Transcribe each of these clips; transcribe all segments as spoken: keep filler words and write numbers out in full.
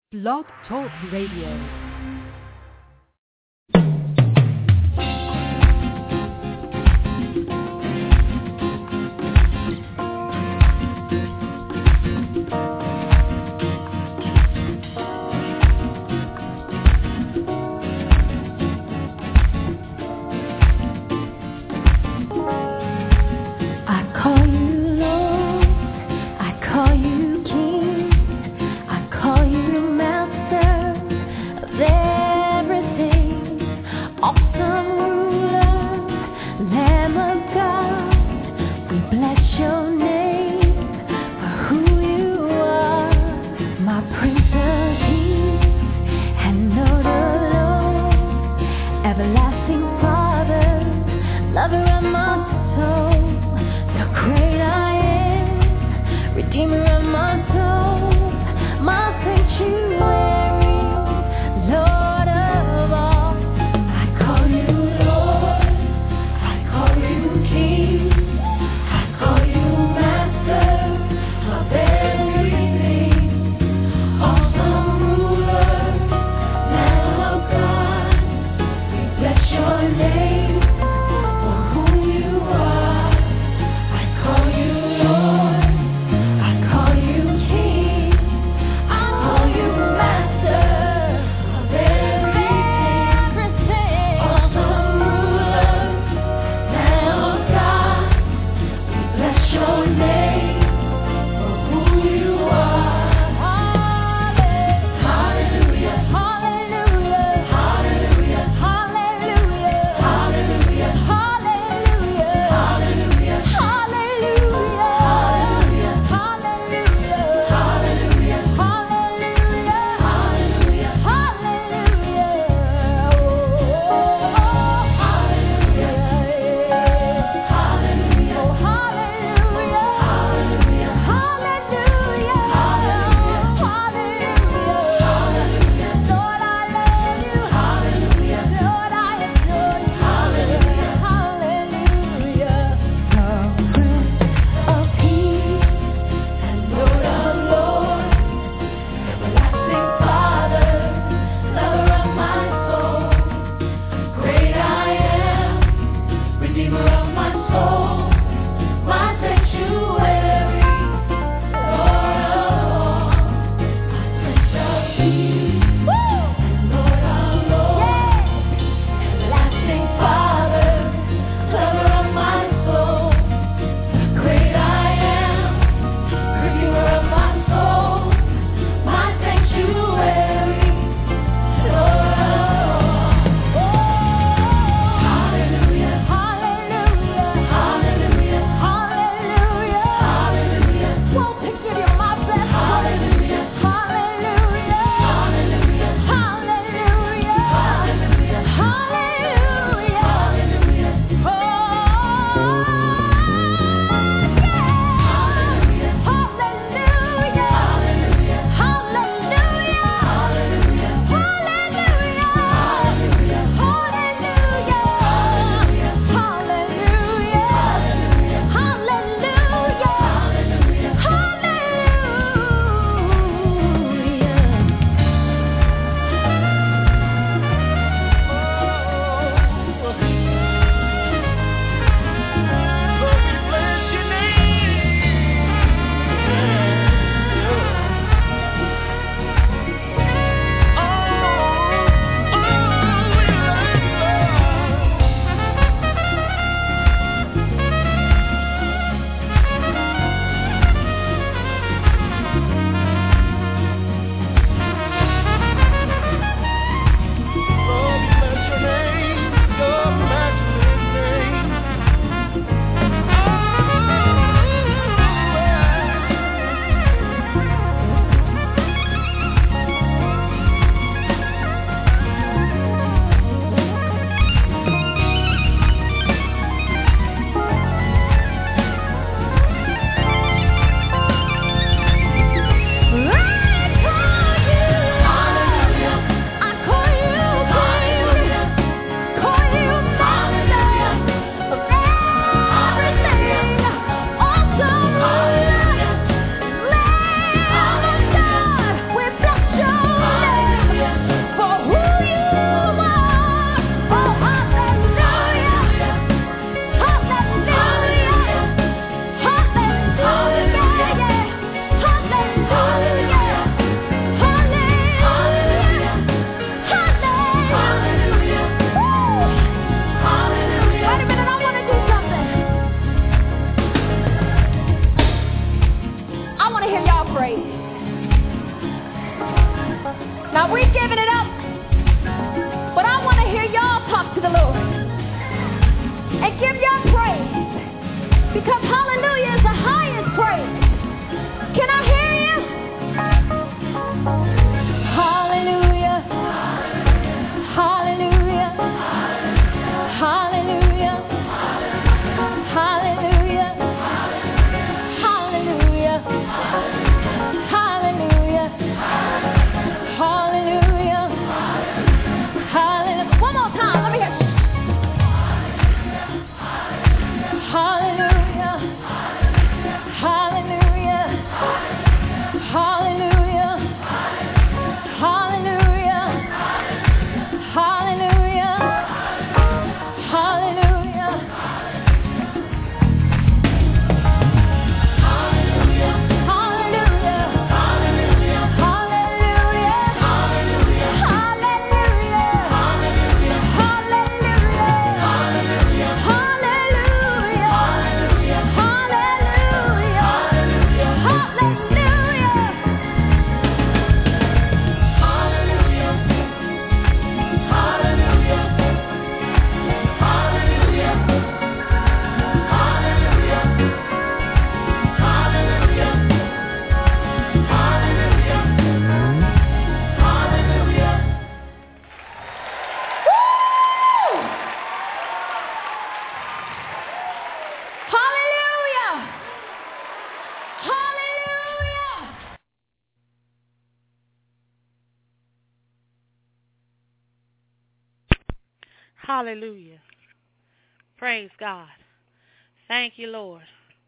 Blog Talk Radio. There Now we're giving it up, but I want to hear y'all talk to the Lord and give y'all praise, because hallelujah is the highest praise. Can I hear you? Hallelujah. Hallelujah. Hallelujah. Hallelujah. Hallelujah. Hallelujah. Hallelujah. Hallelujah. One more time. Let me hear. Hallelujah. Hallelujah. Hallelujah. Hallelujah. Hallelujah. Hallelujah. Hallelujah. Praise God. Thank you, Lord.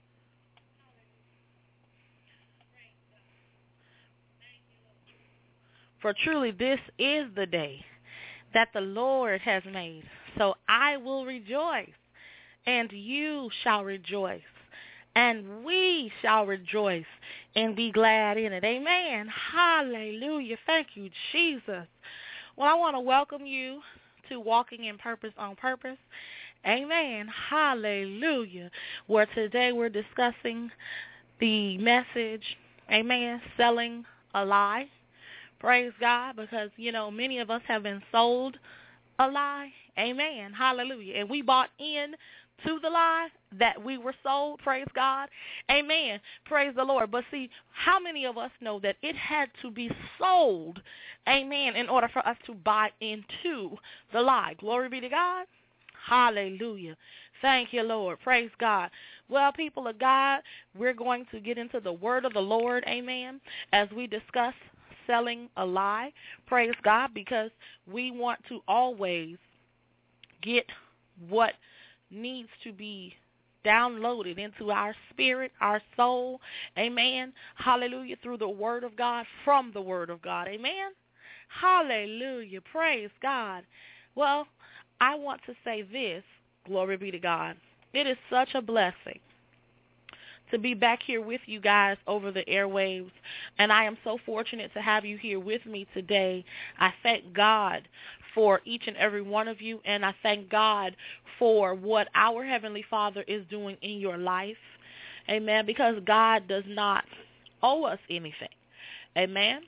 For truly this is the day that the Lord has made. So I will rejoice, and you shall rejoice, and we shall rejoice and be glad in it. Amen. Hallelujah. Thank you, Jesus. Well, I want to welcome you to Walking in Purpose on Purpose. Amen. Hallelujah. Where today we're discussing the message, amen, selling a lie. Praise God, because, you know, many of us have been sold a lie. Amen. Hallelujah. And we bought in to the lie that we were sold. Praise God. Amen. Praise the Lord. But see, how many of us know that it had to be sold, amen, in order for us to buy into the lie? Glory be to God. Hallelujah. Thank you, Lord. Praise God. Well, people of God, we're going to get into the word of the Lord, amen, as we discuss selling a lie. Praise God, because we want to always get what needs to be downloaded into our spirit, our soul, amen, hallelujah, through the word of God, from the word of God, amen, hallelujah, praise God. Well, I want to say this, glory be to God. It is such a blessing to be back here with you guys over the airwaves, and I am so fortunate to have you here with me today. I thank God for each and every one of you, and I thank God for what our Heavenly Father is doing in your life, amen, because God does not owe us anything, amen,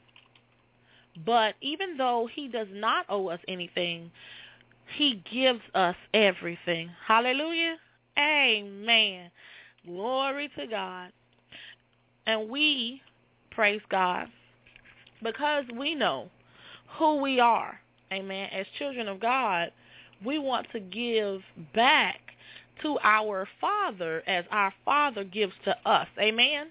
but even though He does not owe us anything, He gives us everything. Hallelujah, amen. Glory to God. And we, praise God, because we know who we are, amen, as children of God, we want to give back to our Father as our Father gives to us, amen.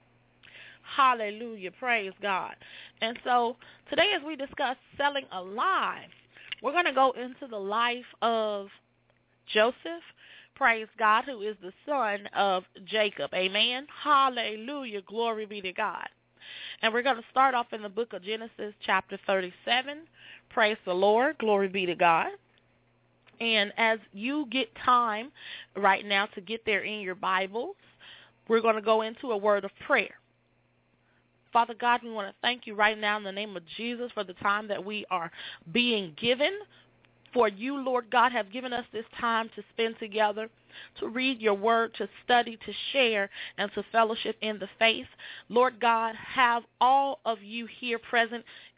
Hallelujah, praise God. And so today as we discuss selling a lie, we're going to go into the life of Joseph, praise God, who is the son of Jacob, amen. Hallelujah, glory be to God. And we're going to start off in the book of Genesis, chapter thirty-seven. Praise the Lord, glory be to God. And as you get time right now to get there in your Bibles, we're going to go into a word of prayer. Father God, we want to thank you right now in the name of Jesus for the time that we are being given. For you, Lord God, have given us this time to spend together, to read your word, to study, to share, and to fellowship in the faith. Lord God, have all of you here present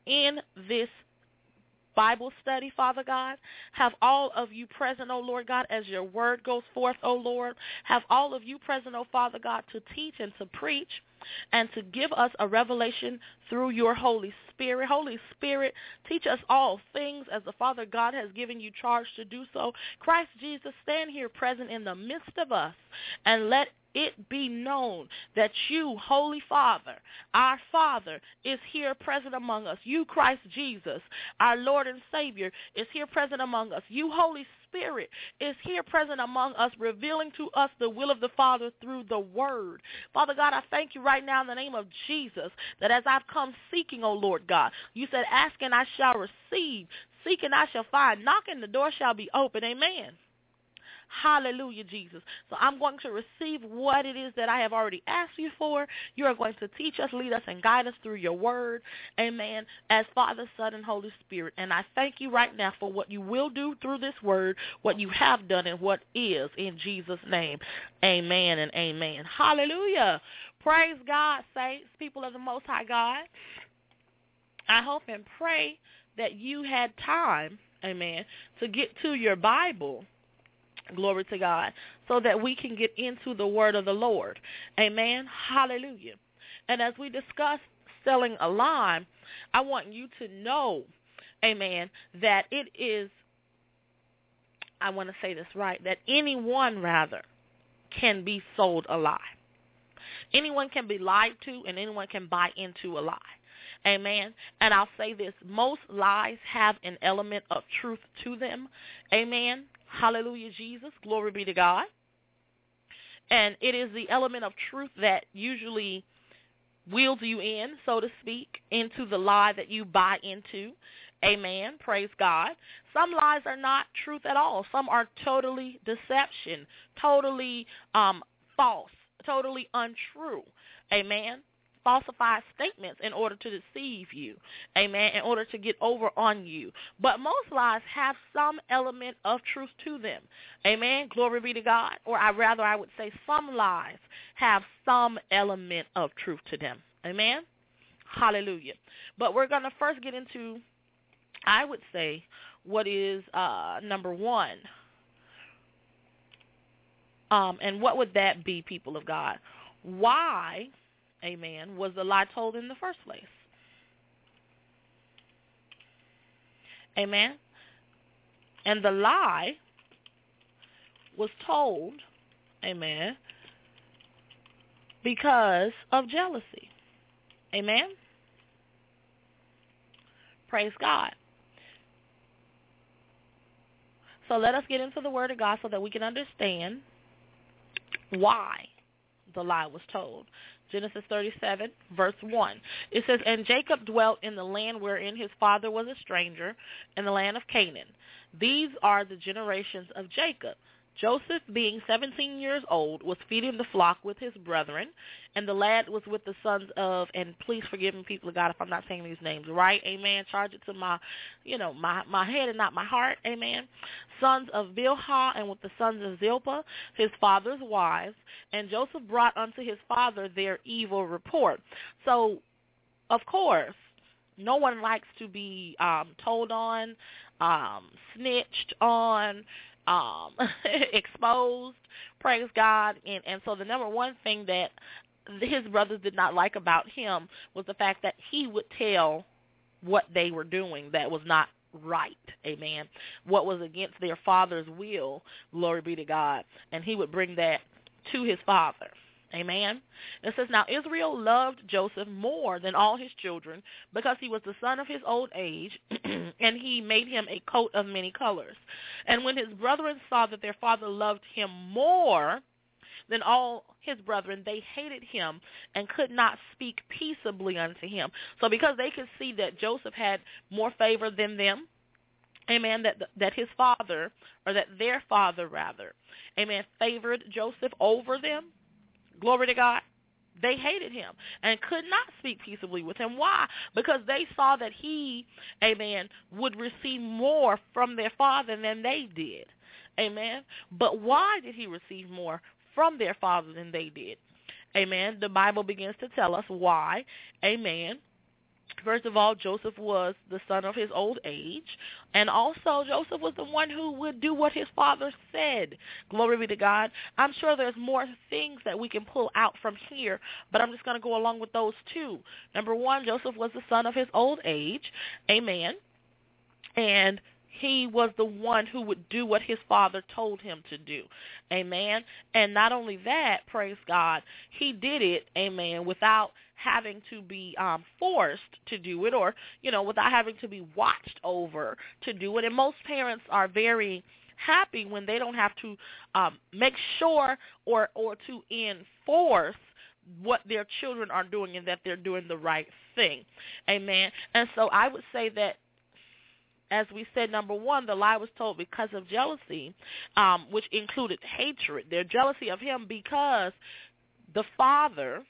in this Bible study, Father God. Have all of you present, O Lord God, as your word goes forth, O Lord. Have all of you present, O Father God, to teach and to preach and to give us a revelation through your Holy Spirit. Holy Spirit, teach us all things as the Father God has given you charge to do so. Christ Jesus, stand here present in the midst of us and let it be known that you, Holy Father, our Father, is here present among us. You, Christ Jesus, our Lord and Savior, is here present among us. You, Holy Spirit, is here present among us, revealing to us the will of the Father through the Word. Father God, I thank you right now in the name of Jesus that as I've come seeking, O Lord God, you said, ask and I shall receive, seek and I shall find, knock and the door shall be open. Amen. Hallelujah, Jesus. So I'm going to receive what it is that I have already asked you for. You are going to teach us, lead us, and guide us through your word. Amen. As Father, Son, and Holy Spirit. And I thank you right now for what you will do through this word, what you have done, and what is in Jesus' name. Amen and amen. Hallelujah. Praise God, saints, people of the Most High God. I hope and pray that you had time, amen, to get to your Bible. Glory to God, so that we can get into the word of the Lord. Amen. Hallelujah. And as we discuss selling a lie, I want you to know, amen, that it is, I want to say this right, that anyone, rather, can be sold a lie. Anyone can be lied to, and anyone can buy into a lie. Amen. And I'll say this, most lies have an element of truth to them. Amen. Hallelujah, Jesus. Glory be to God. And it is the element of truth that usually wheels you in, so to speak, into the lie that you buy into. Amen. Praise God. Some lies are not truth at all. Some are totally deception, totally um, false, totally untrue. Amen. Falsify statements in order to deceive you, amen, in order to get over on you. But most lies have some element of truth to them, amen, glory be to God. Or I rather I would say some lies have some element of truth to them, amen, hallelujah. But we're going to first get into, I would say, what is uh, number one. Um, and what would that be, people of God? Why, amen, was the lie told in the first place? Amen. And the lie was told, amen, because of jealousy. Amen. Praise God. So let us get into the Word of God so that we can understand why the lie was told. Genesis thirty-seven, verse one. It says, and Jacob dwelt in the land wherein his father was a stranger, in the land of Canaan. These are the generations of Jacob. Joseph, being seventeen years old, was feeding the flock with his brethren, and the lad was with the sons of, and please forgive me, people of God, if I'm not saying these names right, amen, charge it to my, you know, my, my head and not my heart, amen, sons of Bilhah, and with the sons of Zilpah, his father's wives, and Joseph brought unto his father their evil report. So, of course, no one likes to be um, told on, um, snitched on, um, exposed, praise God. And, and so the number one thing that his brothers did not like about him was the fact that he would tell what they were doing that was not right, amen, what was against their father's will, glory be to God, and he would bring that to his father. Amen. It says, now Israel loved Joseph more than all his children because he was the son of his old age, and he made him a coat of many colors. And when his brethren saw that their father loved him more than all his brethren, they hated him and could not speak peaceably unto him. So because they could see that Joseph had more favor than them, amen, that that his father, or that their father rather, amen, favored Joseph over them, glory to God, they hated him and could not speak peaceably with him. Why? Because they saw that he, amen, would receive more from their father than they did. Amen. But why did he receive more from their father than they did? Amen. The Bible begins to tell us why. Amen. First of all, Joseph was the son of his old age, and also Joseph was the one who would do what his father said. Glory be to God. I'm sure there's more things that we can pull out from here, but I'm just going to go along with those two. Number one, Joseph was the son of his old age. Amen. And he was the one who would do what his father told him to do. Amen. And not only that, praise God, he did it, amen, without having to be um, forced to do it, or, you know, without having to be watched over to do it. And most parents are very happy when they don't have to um, make sure or, or to enforce what their children are doing and that they're doing the right thing. Amen. And so I would say that, as we said, number one, the lie was told because of jealousy, um, which included hatred. Their jealousy of him because the father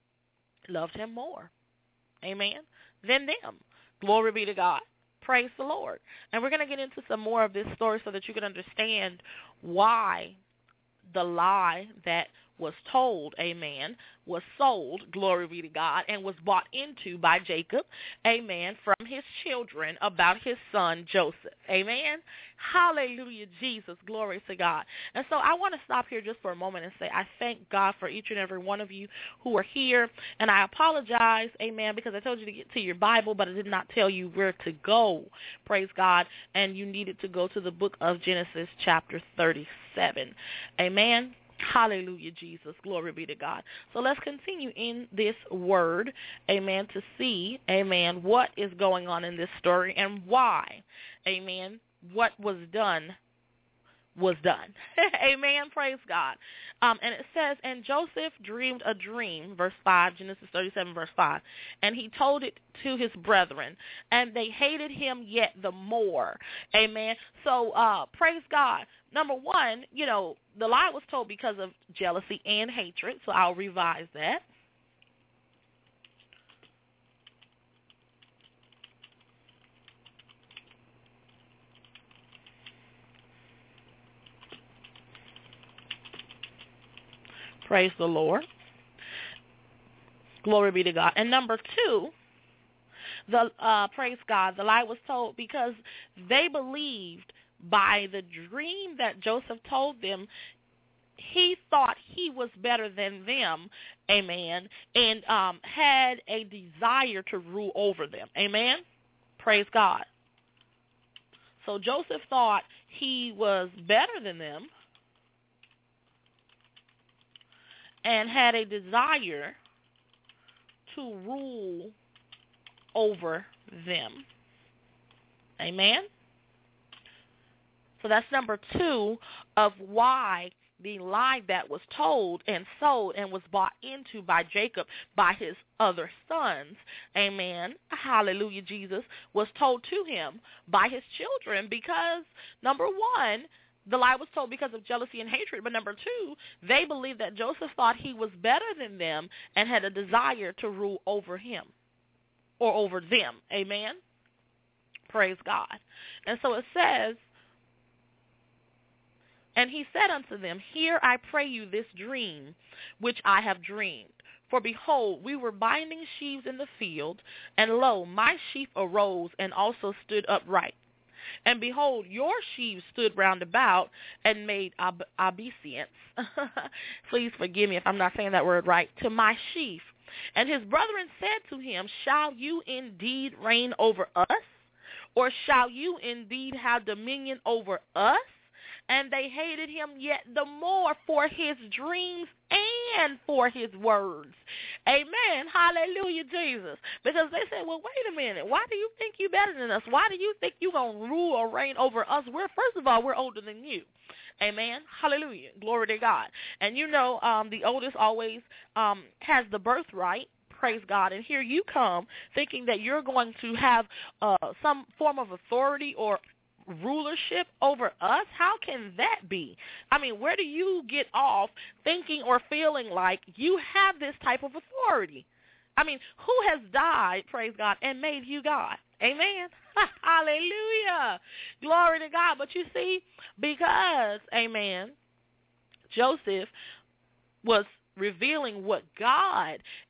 loved him more, amen, than them. Glory be to God. Praise the Lord. And we're going to get into some more of this story so that you can understand why the lie that was told, amen, was sold, glory be to God, and was bought into by Jacob, amen, from his children about his son Joseph, amen. Hallelujah, Jesus, glory to God. And so I want to stop here just for a moment and say I thank God for each and every one of you who are here, and I apologize, amen, because I told you to get to your Bible, but I did not tell you where to go, praise God, and you needed to go to the book of Genesis chapter thirty-seven, amen. Hallelujah, Jesus. Glory be to God. So let's continue in this word, amen, to see, amen, what is going on in this story and why, amen, what was done was done. Amen. Praise God. Um, and it says, and Joseph dreamed a dream, verse five, Genesis thirty-seven, verse five, and he told it to his brethren, and they hated him yet the more. Amen. So uh, praise God. Number one, you know, the lie was told because of jealousy and hatred, so I'll revise that. Praise the Lord. Glory be to God. And number two, the uh, praise God, the lie was told because they believed by the dream that Joseph told them, he thought he was better than them, amen, and um, had a desire to rule over them, amen. Praise God. So Joseph thought he was better than them and had a desire to rule over them. Amen? So that's number two of why the lie that was told and sold and was bought into by Jacob by his other sons, amen, hallelujah, Jesus, was told to him by his children because, number one, the lie was told because of jealousy and hatred, but number two, they believed that Joseph thought he was better than them and had a desire to rule over him or over them. Amen? Praise God. And so it says, and he said unto them, hear, I pray you, this dream which I have dreamed. For behold, we were binding sheaves in the field, and lo, my sheaf arose and also stood upright. And behold, your sheaves stood round about and made ob- obeisance. Please forgive me if I'm not saying that word right. To my sheaf. And his brethren said to him, shall you indeed reign over us? Or shall you indeed have dominion over us? And they hated him yet the more for his dreams and for his words. Amen. Hallelujah, Jesus. Because they said, well, wait a minute. Why do you think you're better than us? Why do you think you're going to rule or reign over us? We're, first of all, we're older than you. Amen. Hallelujah. Glory to God. And you know, um, the oldest always um, has the birthright. Praise God. And here you come thinking that you're going to have uh, some form of authority or rulership over us. How can that be? I mean, where do you get off thinking or feeling like you have this type of authority? I mean, who has died, praise God, and made you God? Amen. Hallelujah. Glory to God. But you see, because, amen, Joseph was revealing what God,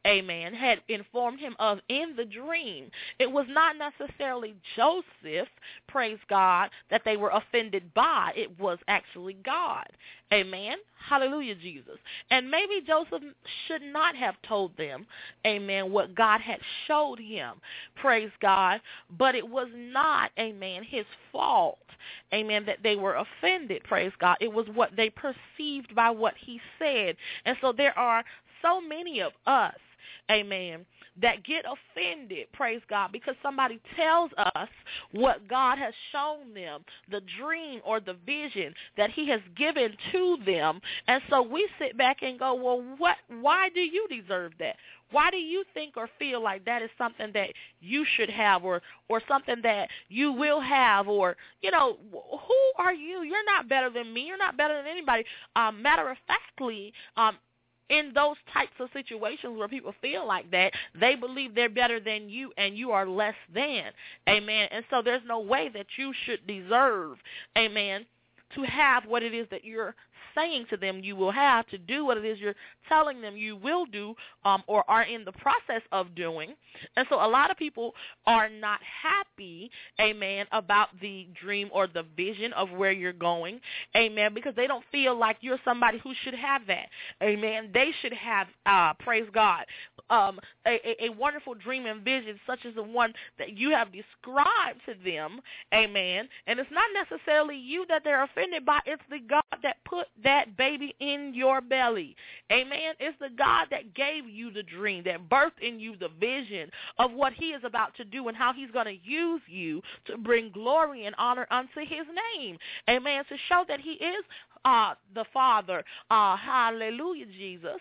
amen, had informed him of in the dream. It was not necessarily Joseph, praise God, that they were offended by. It was actually God. Amen. Hallelujah, Jesus. And maybe Joseph should not have told them, amen, what God had showed him, praise God, but it was not, amen, his fault, amen, that they were offended, praise God. It was what they perceived by what he said. And so there are so many of us, amen, that get offended, praise God, because somebody tells us what God has shown them, the dream or the vision that he has given to them. And so we sit back and go, well, what? Why do you deserve that? Why do you think or feel like that is something that you should have, or, or something that you will have, or, you know, who are you? You're not better than me. You're not better than anybody. Um, matter of factly, um, in those types of situations where people feel like that, they believe they're better than you and you are less than, amen. And so there's no way that you should deserve, amen, to have what it is that you're saying to them you will have, to do what it is you're telling them you will do, um, or are in the process of doing. And so a lot of people are not happy, amen, about the dream or the vision of where you're going, amen, because they don't feel like you're somebody who should have that, amen. They should have, uh, praise God, um, a, a, a wonderful dream and vision such as the one that you have described to them, amen. And it's not necessarily you that they're offended by, it's the God that put that baby in your belly, amen. It's the God that gave you the dream, that birthed in you the vision of what he is about to do and how he's going to use you to bring glory and honor unto his name, amen, to show that he is uh, the Father, uh, hallelujah, Jesus,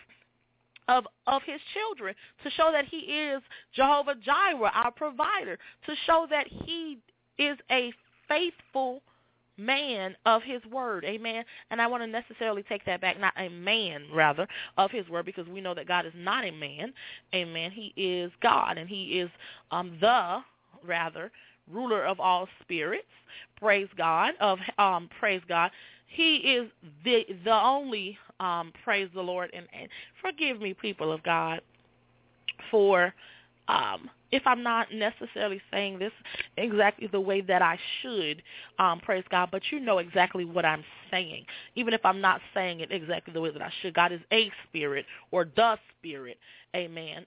of of his children, to show that he is Jehovah Jireh, our provider, to show that he is a faithful man of his word, amen. And I want to necessarily take that back, not a man, rather, of his word, because we know that God is not a man, amen. He is God, and he is um, the, rather, ruler of all spirits, praise God, of um, praise God. He is the the only, um, praise the Lord, and, and forgive me, people of God, for um, if I'm not necessarily saying this exactly the way that I should, um, praise God, but you know exactly what I'm saying, even if I'm not saying it exactly the way that I should. God is a spirit, or the spirit, amen,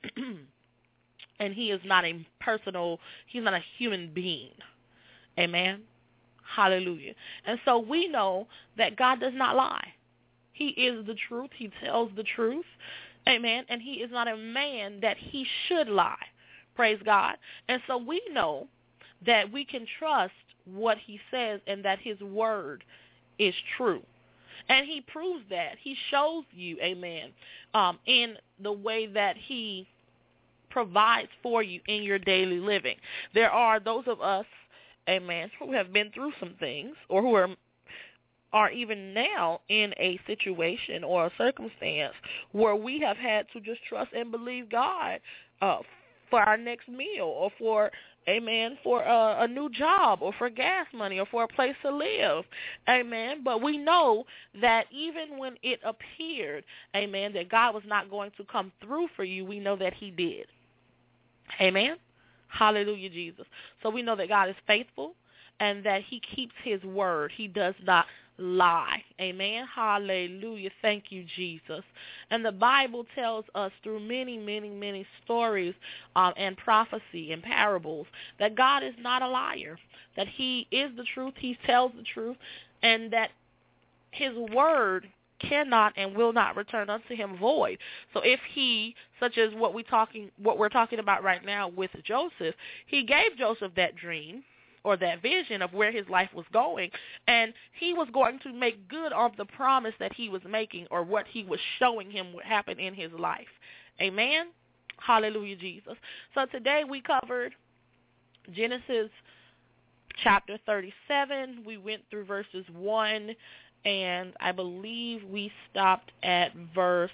and he is not a personal, he's not a human being, amen. Hallelujah. And so we know that God does not lie. He is the truth. He tells the truth. Amen. And he is not a man that he should lie. Praise God. And so we know that we can trust what he says and that his word is true. And he proves that. He shows you, amen, um, in the way that he provides for you in your daily living. There are those of us, amen, who have been through some things, or who are are even now in a situation or a circumstance where we have had to just trust and believe God uh, for our next meal, or for, amen, for a, a new job, or for gas money, or for a place to live, amen. But we know that even when it appeared, amen, that God was not going to come through for you, we know that he did. Amen. Hallelujah, Jesus. So we know that God is faithful and that he keeps his word. He does not lie. Amen. Hallelujah. Thank you, Jesus. And the Bible tells us through many, many, many stories um, and prophecy and parables that God is not a liar, that he is the truth, he tells the truth, and that his word cannot and will not return unto him void. So if he, such as what we talking, what we're talking about right now with Joseph, he gave Joseph that dream or that vision of where his life was going, and he was going to make good on the promise that he was making, or what he was showing him would happen in his life. Amen. Hallelujah, Jesus. So today we covered Genesis chapter thirty-seven. We went through verses one, and I believe we stopped at verse,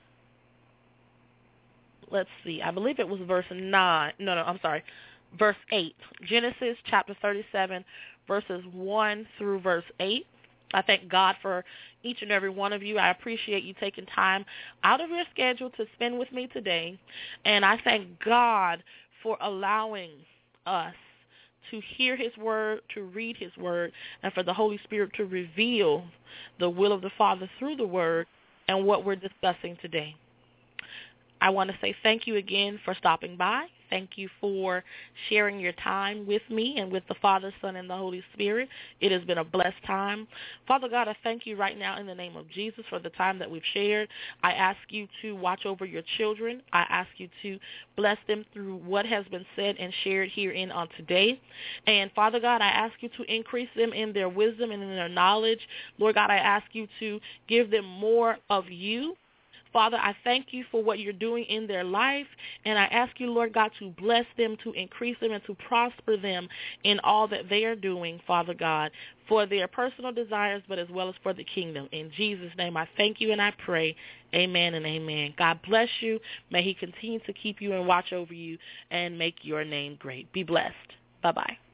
let's see, I believe it was verse nine. No, no, I'm sorry, verse eight. Genesis chapter thirty-seven, verses one through verse eight. I thank God for each and every one of you. I appreciate you taking time out of your schedule to spend with me today. And I thank God for allowing us to hear his word, to read his word, and for the Holy Spirit to reveal the will of the Father through the word and what we're discussing today. I want to say thank you again for stopping by. Thank you for sharing your time with me and with the Father, Son, and the Holy Spirit. It has been a blessed time. Father God, I thank you right now in the name of Jesus for the time that we've shared. I ask you to watch over your children. I ask you to bless them through what has been said and shared herein on today. And Father God, I ask you to increase them in their wisdom and in their knowledge. Lord God, I ask you to give them more of you. Father, I thank you for what you're doing in their life, and I ask you, Lord God, to bless them, to increase them, and to prosper them in all that they are doing, Father God, for their personal desires, but as well as for the kingdom. In Jesus' name, I thank you and I pray. Amen and amen. God bless you. May he continue to keep you and watch over you and make your name great. Be blessed. Bye-bye.